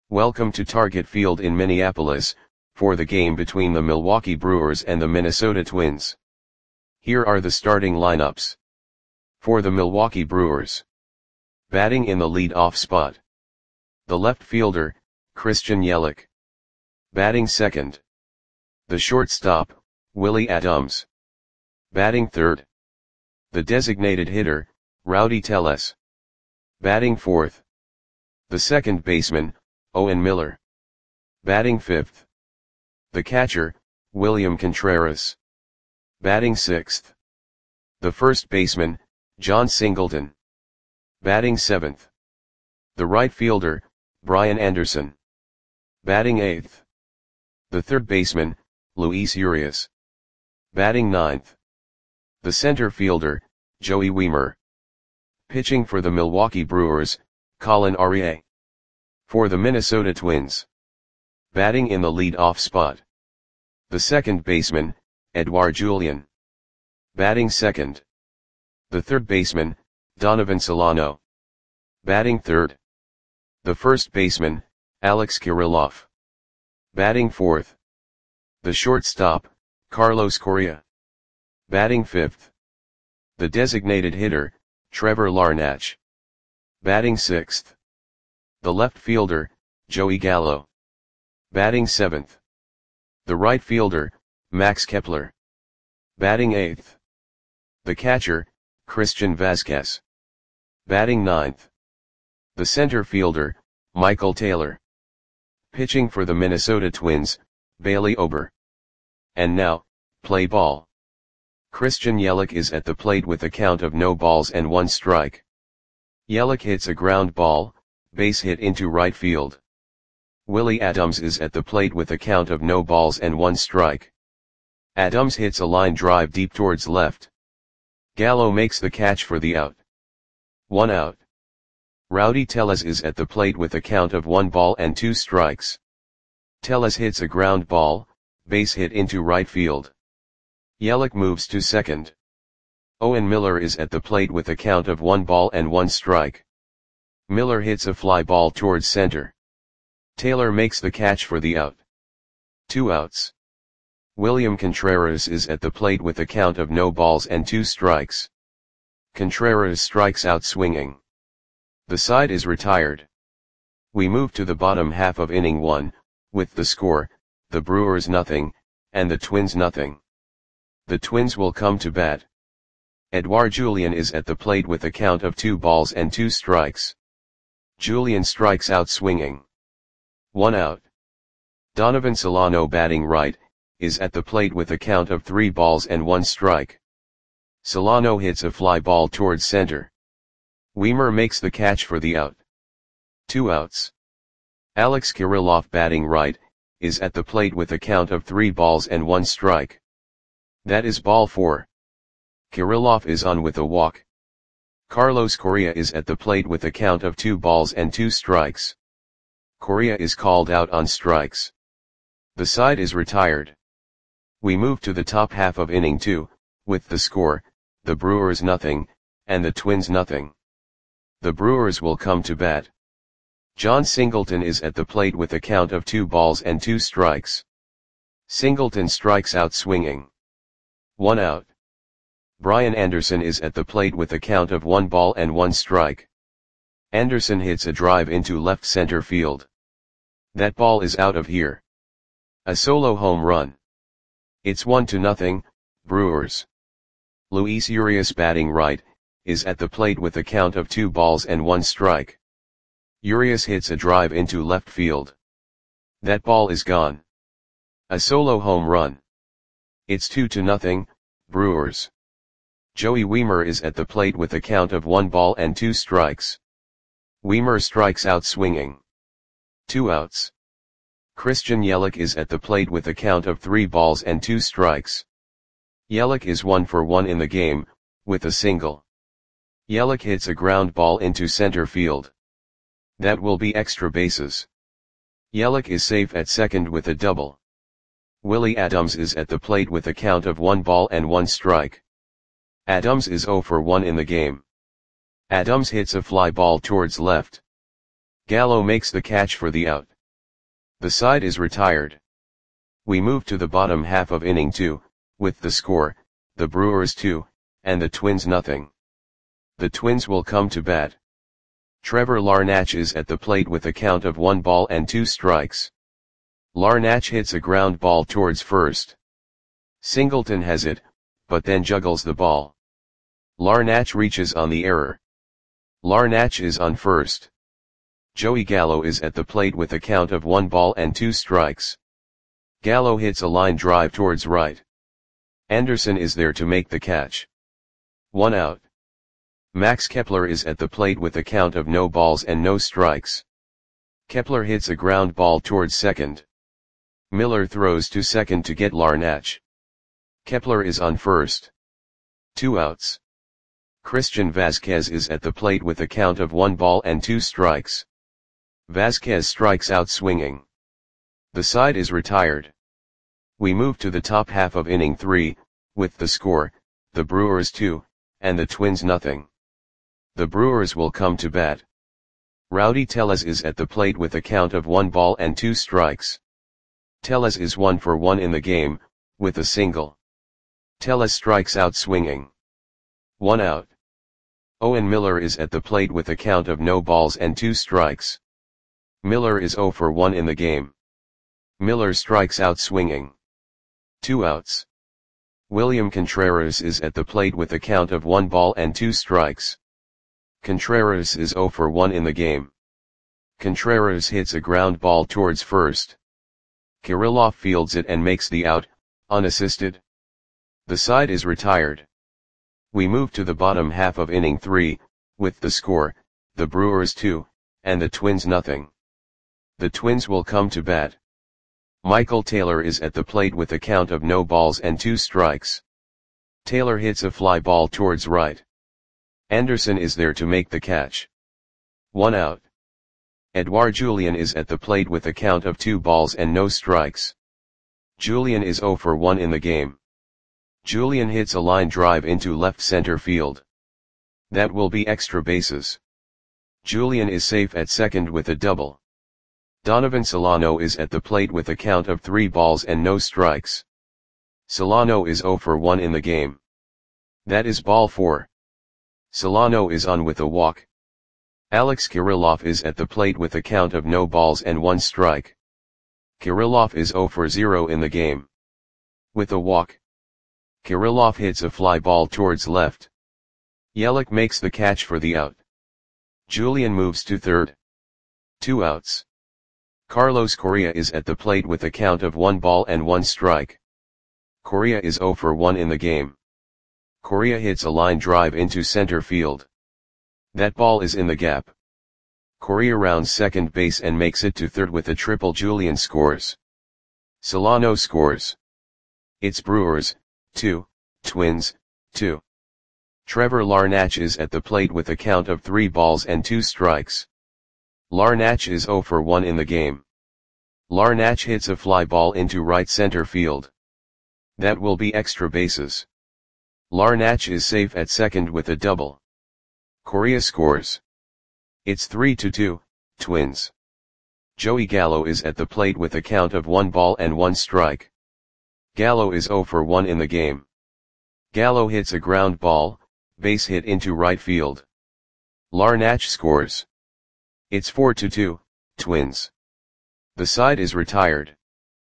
Welcome to Target Field in Minneapolis, for the game between the Milwaukee Brewers and the Minnesota Twins. Here are the starting lineups. For the Milwaukee Brewers. Batting in the lead-off spot. The left fielder, Christian Yelich. Batting second. The shortstop, Willie Adams. Batting third. The designated hitter, Rowdy Tellez. Batting fourth. The second baseman, Owen Miller. Batting fifth. The catcher, William Contreras. Batting sixth. The first baseman, John Singleton. Batting seventh. The right fielder, Brian Anderson. Batting eighth. The third baseman, Luis Urias. Batting ninth. The center fielder, Joey Wiemer. Pitching for the Milwaukee Brewers, Colin Aurier. For the Minnesota Twins. Batting in the lead-off spot. The second baseman, Edouard Julien. Batting second. The third baseman, Donovan Solano. Batting third. The first baseman, Alex Kirilloff. Batting fourth. The shortstop, Carlos Correa. Batting fifth. The designated hitter, Trevor Larnach. Batting sixth. The left fielder, Joey Gallo. Batting seventh. The right fielder, Max Kepler. Batting eighth. The catcher, Christian Vazquez. Batting ninth. The center fielder, Michael Taylor. Pitching for the Minnesota Twins, Bailey Ober. And now, play ball. Christian Yelich is at the plate with a count of no balls and 1 strike. Yelich hits a ground ball, base hit into right field. Willie Adams is at the plate with a count of no balls and 1 strike. Adams hits a line drive deep towards left. Gallo makes the catch for the out. 1 out. Rowdy Tellez is at the plate with a count of 1 ball and 2 strikes. Tellez hits a ground ball, base hit into right field. Yelich moves to second. Owen Miller is at the plate with a count of 1 ball and 1 strike. Miller hits a fly ball towards center. Taylor makes the catch for the out. 2 outs. William Contreras is at the plate with a count of no balls and 2 strikes. Contreras strikes out swinging. The side is retired. We move to the bottom half of inning 1, with the score, the Brewers nothing, and the Twins nothing. The Twins will come to bat. Edouard Julien is at the plate with a count of 2 balls and 2 strikes. Julien strikes out swinging. 1 out. Donovan Solano batting right, is at the plate with a count of 3 balls and 1 strike. Solano hits a fly ball towards center. Wiemer makes the catch for the out. 2 outs. Alex Kirilloff batting right, is at the plate with a count of 3 balls and 1 strike. That is ball 4. Kirilloff is on with a walk. Carlos Correa is at the plate with a count of 2 balls and 2 strikes. Correa is called out on strikes. The side is retired. We move to the top half of inning 2, with the score, the Brewers nothing, and the Twins nothing. The Brewers will come to bat. John Singleton is at the plate with a count of 2 balls and 2 strikes. Singleton strikes out swinging. 1 out. Brian Anderson is at the plate with a count of 1 ball and 1 strike. Anderson hits a drive into left center field. That ball is out of here. A solo home run. It's 1-0, Brewers. Luis Urias batting right, is at the plate with a count of 2 balls and 1 strike. Urias hits a drive into left field. That ball is gone. A solo home run. It's 2-0, Brewers. Joey Wiemer is at the plate with a count of 1 ball and 2 strikes. Wiemer strikes out swinging. 2 outs. Christian Yelich is at the plate with a count of 3 balls and 2 strikes. Yelich is 1 for 1 in the game, with a single. Yelich hits a ground ball into center field. That will be extra bases. Yelich is safe at second with a double. Willie Adams is at the plate with a count of 1 ball and 1 strike. Adams is 0 for 1 in the game. Adams hits a fly ball towards left. Gallo makes the catch for the out. The side is retired. We move to the bottom half of inning 2, with the score, the Brewers 2, and the Twins nothing. The Twins will come to bat. Trevor Larnach is at the plate with a count of 1 ball and 2 strikes. Larnach hits a ground ball towards first. Singleton has it, but then juggles the ball. Larnach reaches on the error. Larnach is on first. Joey Gallo is at the plate with a count of 1 ball and 2 strikes. Gallo hits a line drive towards right. Anderson is there to make the catch. 1 out. Max Kepler is at the plate with a count of no balls and no strikes. Kepler hits a ground ball towards second. Miller throws to second to get Larnach. Kepler is on first. 2 outs. Christian Vazquez is at the plate with a count of 1 ball and 2 strikes. Vazquez strikes out swinging. The side is retired. We move to the top half of inning 3, with the score, the Brewers 2, and the Twins nothing. The Brewers will come to bat. Rowdy Tellez is at the plate with a count of 1 ball and 2 strikes. Tellez is 1 for 1 in the game, with a single. Tellez strikes out swinging. 1 out. Owen Miller is at the plate with a count of no balls and 2 strikes. Miller is 0 for 1 in the game. Miller strikes out swinging. 2 outs. William Contreras is at the plate with a count of 1 ball and 2 strikes. Contreras is 0 for 1 in the game. Contreras hits a ground ball towards first. Kirilloff fields it and makes the out, unassisted. The side is retired. We move to the bottom half of inning 3, with the score, the Brewers 2, and the Twins nothing. The Twins will come to bat. Michael Taylor is at the plate with a count of no balls and 2 strikes. Taylor hits a fly ball towards right. Anderson is there to make the catch. 1 out. Edouard Julien is at the plate with a count of 2 balls and no strikes. Julien is 0 for 1 in the game. Julien hits a line drive into left center field. That will be extra bases. Julien is safe at second with a double. Donovan Solano is at the plate with a count of 3 balls and no strikes. Solano is 0 for 1 in the game. That is ball 4. Solano is on with a walk. Alex Kirilloff is at the plate with a count of no balls and 1 strike. Kirilloff is 0 for 0 in the game. With a walk. Kirilloff hits a fly ball towards left. Yelich makes the catch for the out. Julien moves to third. 2 outs. Carlos Correa is at the plate with a count of 1 ball and 1 strike. Correa is 0 for 1 in the game. Correa hits a line drive into center field. That ball is in the gap. Correa rounds second base and makes it to third with a triple. Julien scores. Solano scores. It's Brewers 2, Twins 2. Trevor Larnach is at the plate with a count of 3 balls and 2 strikes. Larnach is 0 for 1 in the game. Larnach hits a fly ball into right center field. That will be extra bases. Larnach is safe at second with a double. Correa scores. It's 3-2, Twins. Joey Gallo is at the plate with a count of 1 ball and 1 strike. Gallo is 0 for 1 in the game. Gallo hits a ground ball, base hit into right field. Larnach scores. It's 4-2, Twins. The side is retired.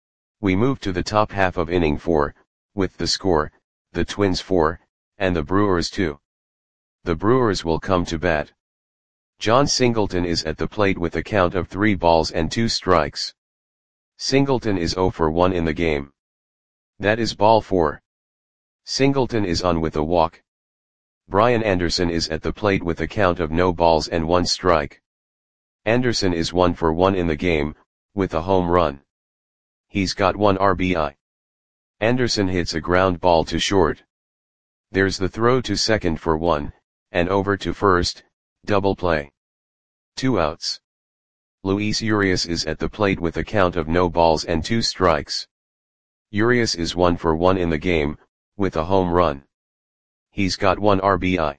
We move to the top half of inning 4, with the score, the Twins 4, and the Brewers 2. The Brewers will come to bat. John Singleton is at the plate with a count of 3 balls and 2 strikes. Singleton is 0 for 1 in the game. That is ball 4. Singleton is on with a walk. Brian Anderson is at the plate with a count of no balls and 1 strike. Anderson is 1 for 1 in the game, with a home run. He's got 1 RBI. Anderson hits a ground ball to short. There's the throw to second for 1, and over to first, double play. 2 outs. Luis Urias is at the plate with a count of no balls and 2 strikes. Urias is 1 for 1 in the game, with a home run. He's got 1 RBI.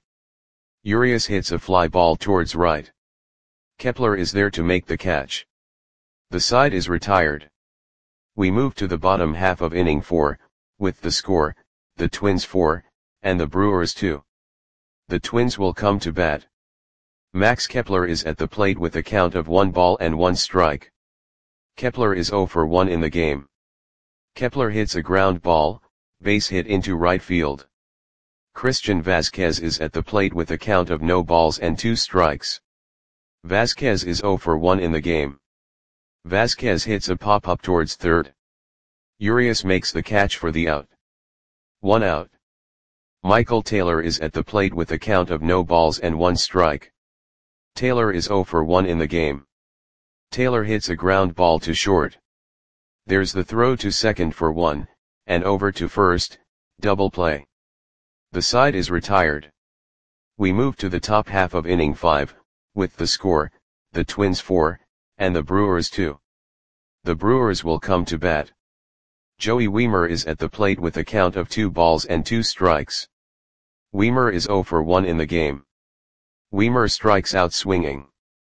Urias hits a fly ball towards right. Kepler is there to make the catch. The side is retired. We move to the bottom half of inning 4, with the score, the Twins 4, and the Brewers 2. The Twins will come to bat. Max Kepler is at the plate with a count of 1 ball and 1 strike. Kepler is 0 for 1 in the game. Kepler hits a ground ball, base hit into right field. Christian Vazquez is at the plate with a count of no balls and 2 strikes. Vazquez is 0 for 1 in the game. Vazquez hits a pop-up towards third. Urias makes the catch for the out. 1 out. Michael Taylor is at the plate with a count of no balls and 1 strike. Taylor is 0 for 1 in the game. Taylor hits a ground ball to short. There's the throw to second for 1, and over to first, double play. The side is retired. We move to the top half of inning 5, with the score, the Twins 4, and the Brewers 2. The Brewers will come to bat. Joey Wiemer is at the plate with a count of 2 balls and 2 strikes. Wiemer is 0 for 1 in the game. Wiemer strikes out swinging.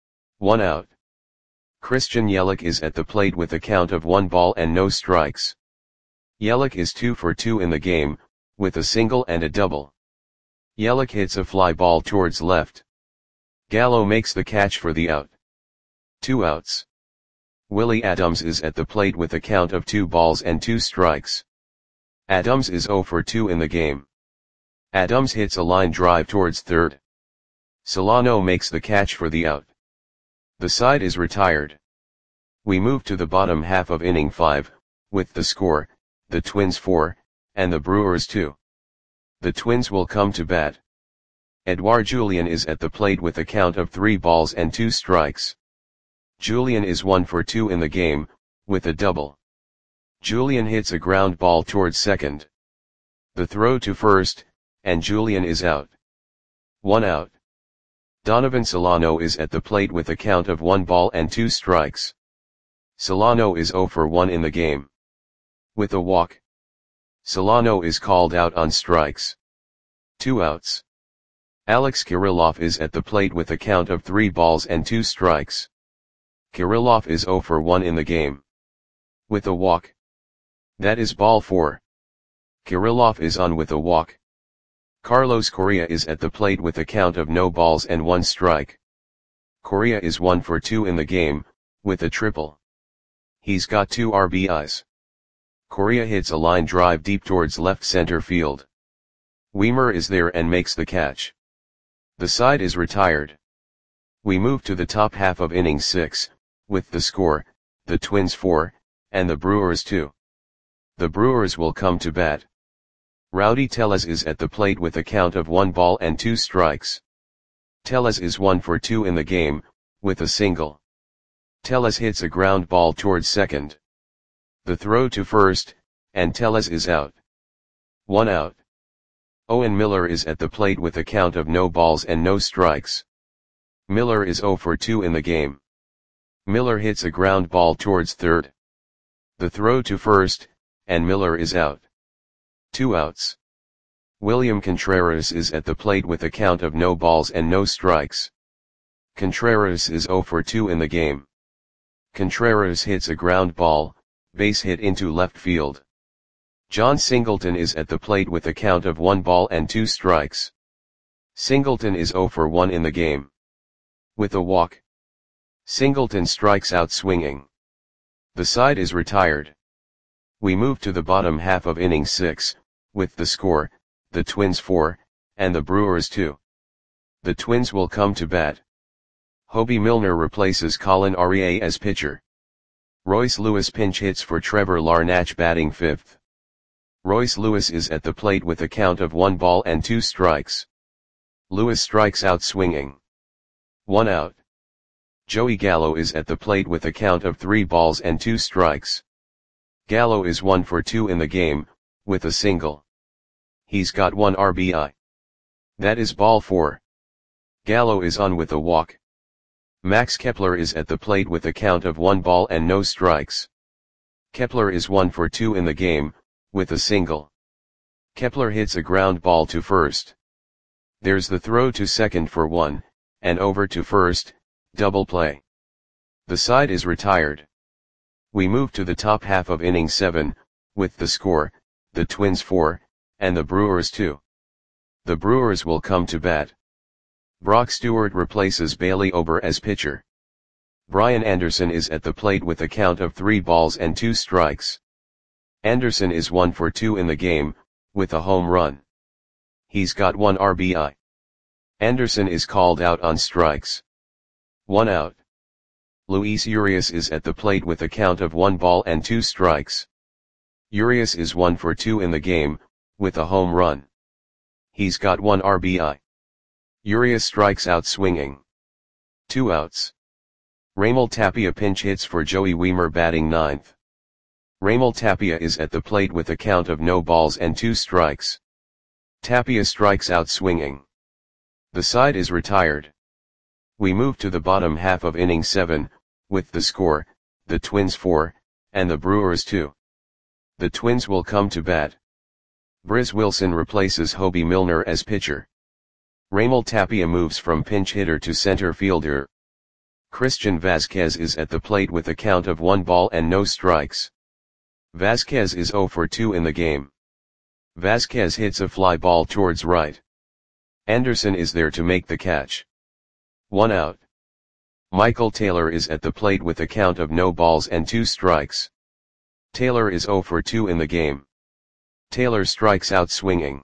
1 out. Christian Yelich is at the plate with a count of 1 ball and no strikes. Yelich is 2 for 2 in the game, with a single and a double. Yelich hits a fly ball towards left. Gallo makes the catch for the out. 2 outs. Willie Adams is at the plate with a count of 2 balls and 2 strikes. Adams is 0 for 2 in the game. Adams hits a line drive towards third. Solano makes the catch for the out. The side is retired. We move to the bottom half of inning 5, with the score, the Twins 4, and the Brewers 2. The Twins will come to bat. Edouard Julien is at the plate with a count of 3 balls and 2 strikes. Julien is 1 for 2 in the game, with a double. Julien hits a ground ball towards second. The throw to first, and Julien is out. 1 out. Donovan Solano is at the plate with a count of 1 ball and 2 strikes. Solano is 0 for 1 in the game. With a walk. Solano is called out on strikes. 2 outs. Alex Kirilloff is at the plate with a count of 3 balls and 2 strikes. Kirilloff is 0 for 1 in the game. With a walk. That is ball 4. Kirilloff is on with a walk. Carlos Correa is at the plate with a count of no balls and 1 strike. Correa is 1 for 2 in the game, with a triple. He's got 2 RBIs. Correa hits a line drive deep towards left center field. Wiemer is there and makes the catch. The side is retired. We move to the top half of inning 6, with the score, the Twins 4, and the Brewers 2. The Brewers will come to bat. Rowdy Tellez is at the plate with a count of 1 ball and 2 strikes. Tellez is 1 for 2 in the game, with a single. Tellez hits a ground ball towards second. The throw to first, and Tellez is out. 1 out. Owen Miller is at the plate with a count of no balls and no strikes. Miller is 0 for 2 in the game. Miller hits a ground ball towards third. The throw to first, and Miller is out. 2 outs. William Contreras is at the plate with a count of no balls and no strikes. Contreras is 0 for 2 in the game. Contreras hits a ground ball, base hit into left field. John Singleton is at the plate with a count of 1 ball and 2 strikes. Singleton is 0 for 1 in the game. With a walk. Singleton strikes out swinging. The side is retired. We move to the bottom half of inning 6, with the score, the Twins 4, and the Brewers 2. The Twins will come to bat. Hobie Milner replaces Colin Aurier as pitcher. Royce Lewis pinch hits for Trevor Larnach batting 5th. Royce Lewis is at the plate with a count of 1 ball and 2 strikes. Lewis strikes out swinging. 1 out. Joey Gallo is at the plate with a count of 3 balls and 2 strikes. Gallo is 1 for 2 in the game, with a single. He's got 1 RBI. That is ball 4. Gallo is on with a walk. Max Kepler is at the plate with a count of 1 ball and no strikes. Kepler is 1 for 2 in the game, with a single. Kepler hits a ground ball to first. There's the throw to second for 1, and over to first, double play. The side is retired. We move to the top half of inning 7, with the score, the Twins 4, and the Brewers 2. The Brewers will come to bat. Brock Stewart replaces Bailey Ober as pitcher. Brian Anderson is at the plate with a count of 3 balls and 2 strikes. Anderson is 1 for 2 in the game, with a home run. He's got 1 RBI. Anderson is called out on strikes. 1 out. Luis Urias is at the plate with a count of 1 ball and 2 strikes. Urias is 1 for 2 in the game, with a home run. He's got 1 RBI. Urias strikes out swinging. 2 outs. Raimel Tapia pinch hits for Joey Wiemer batting 9th. Raimel Tapia is at the plate with a count of no balls and 2 strikes. Tapia strikes out swinging. The side is retired. We move to the bottom half of inning 7, with the score, the Twins 4, and the Brewers 2. The Twins will come to bat. Briz Wilson replaces Hobie Milner as pitcher. Raimel Tapia moves from pinch hitter to center fielder. Christian Vazquez is at the plate with a count of 1 ball and no strikes. Vazquez is 0 for 2 in the game. Vazquez hits a fly ball towards right. Anderson is there to make the catch. 1 out. Michael Taylor is at the plate with a count of no balls and 2 strikes. Taylor is 0 for 2 in the game. Taylor strikes out swinging.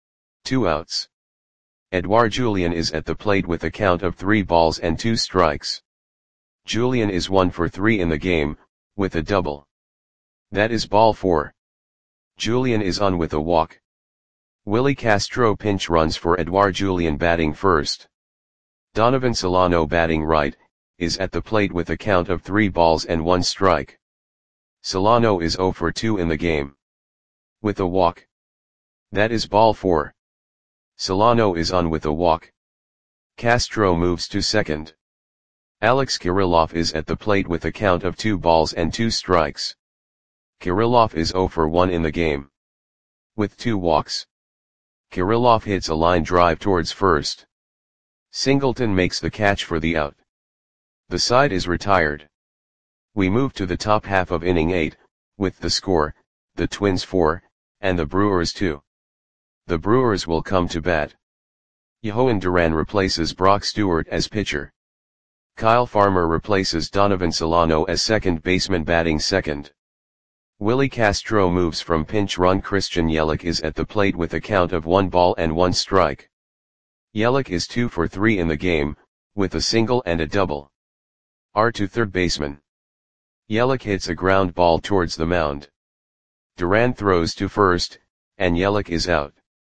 2 outs. Edouard Julien is at the plate with a count of 3 balls and 2 strikes. Julien is 1 for 3 in the game, with a double. That is ball 4. Julien is on with a walk. Willie Castro pinch runs for Edouard Julien batting first. Donovan Solano batting right, is at the plate with a count of 3 balls and 1 strike. Solano is 0 for 2 in the game. With a walk. That is ball 4. Solano is on with a walk. Castro moves to second. Alex Kirilloff is at the plate with a count of 2 balls and 2 strikes. Kirilloff is 0 for 1 in the game. With 2 walks. Kirilloff hits a line drive towards first. Singleton makes the catch for the out. The side is retired. We move to the top half of inning 8, with the score, the Twins 4, and the Brewers 2. The Brewers will come to bat. Yohan Duran replaces Brock Stewart as pitcher. Kyle Farmer replaces Donovan Solano as second baseman batting second. Willie Castro moves from pinch run. Christian Yelich is at the plate with a count of 1 ball and 1 strike. Yelich is 2 for 3 in the game, with a single and a double. To third baseman. Yelich hits a ground ball towards the mound. Duran throws to first, and Yelich is out.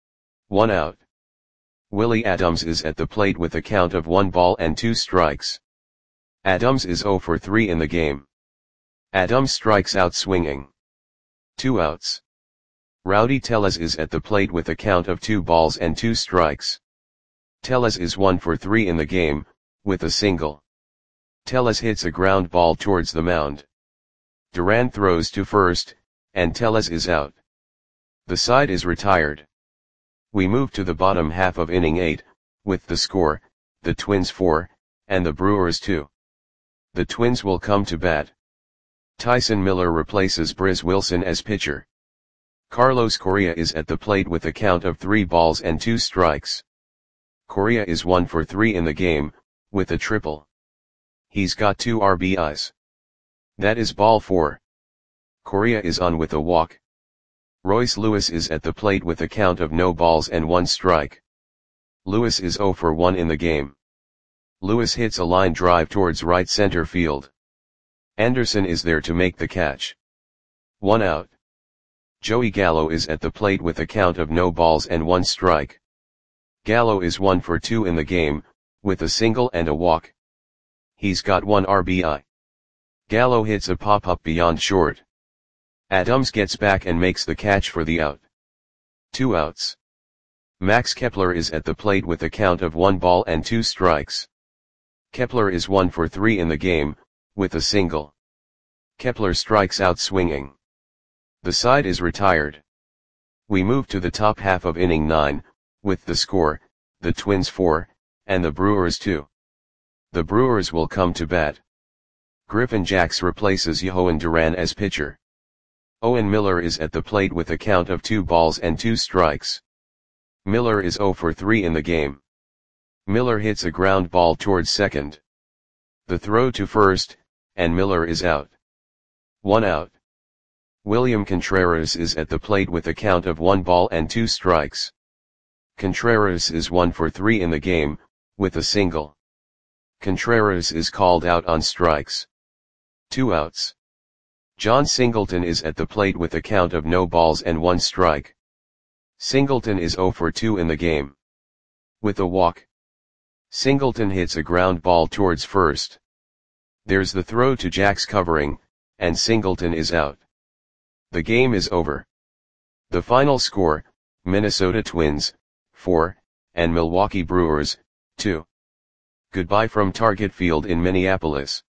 1 out. Willie Adams is at the plate with a count of 1 ball and 2 strikes. Adams is 0 for 3 in the game. Adams strikes out swinging. 2 outs. Rowdy Tellez is at the plate with a count of 2 balls and 2 strikes. Tellez is 1 for 3 in the game, with a single. Tellez hits a ground ball towards the mound. Duran throws to first, and Tellez is out. The side is retired. We move to the bottom half of inning 8, with the score, the Twins 4, and the Brewers 2. The Twins will come to bat. Tyson Miller replaces Briz Wilson as pitcher. Carlos Correa is at the plate with a count of 3 balls and 2 strikes. Correa is 1 for 3 in the game, with a triple. He's got 2 RBIs. That is ball 4. Correa is on with a walk. Royce Lewis is at the plate with a count of no balls and 1 strike. Lewis is 0 for 1 in the game. Lewis hits a line drive towards right center field. Anderson is there to make the catch. 1 out. Joey Gallo is at the plate with a count of no balls and 1 strike. Gallo is 1 for 2 in the game, with a single and a walk. He's got 1 RBI. Gallo hits a pop-up beyond short. Adams gets back and makes the catch for the out. 2 outs. Max Kepler is at the plate with a count of 1 ball and 2 strikes. Kepler is 1 for 3 in the game, with a single. Kepler strikes out swinging. The side is retired. We move to the top half of inning 9, with the score, the Twins 4, and the Brewers 2. The Brewers will come to bat. Griffin Jax replaces Yohan Duran as pitcher. Owen Miller is at the plate with a count of 2 balls and 2 strikes. Miller is 0 for 3 in the game. Miller hits a ground ball towards second. The throw to first, and Miller is out. 1 out. William Contreras is at the plate with a count of 1 ball and 2 strikes. Contreras is 1 for 3 in the game, with a single. Contreras is called out on strikes. 2 outs. John Singleton is at the plate with a count of no balls and 1 strike. Singleton is 0 for 2 in the game. With a walk. Singleton hits a ground ball towards first. There's the throw to Jax covering, and Singleton is out. The game is over. The final score, Minnesota Twins, 4, and Milwaukee Brewers, 2. Goodbye from Target Field in Minneapolis.